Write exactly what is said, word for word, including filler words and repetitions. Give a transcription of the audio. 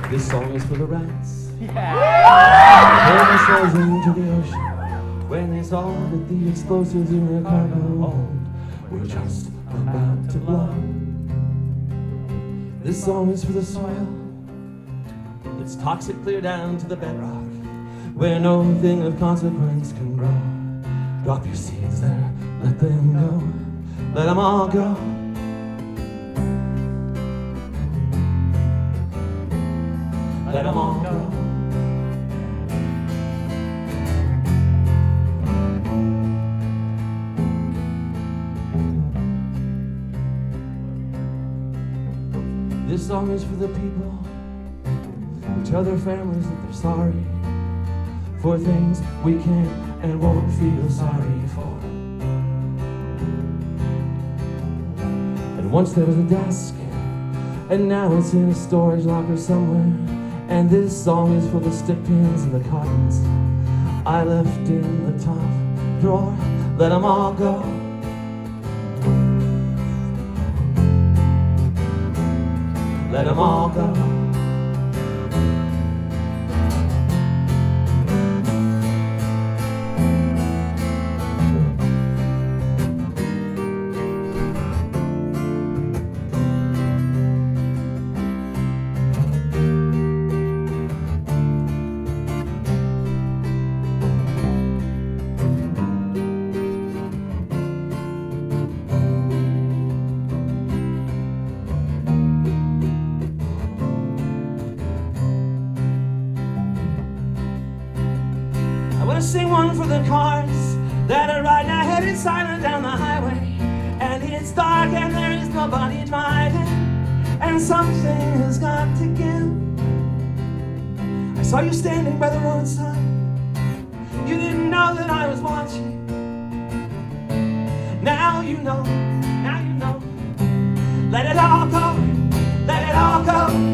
This song is for the rats. Yeah. They themselves into the ocean when they saw that the explosives in their cargo hold were just about to blow. This song is for the soil. It's toxic clear down to the bedrock, where no thing of consequence can grow. Drop your seeds there, let them go, let them all go. Let them all go. This song is for the people who tell their families that they're sorry for things we can't and won't feel sorry for. And once there was a desk, and now it's in a storage locker somewhere. And this song is for the stick pins and the cottons I left in the top drawer. Let them all go. Let them all go. I wanna sing one for the cars that are riding ahead and silent down the highway, and it's dark and there is nobody driving, and something has got to give. I saw you standing by the roadside. You didn't know that I was watching. Now you know, now you know. Let it all go, let it all go.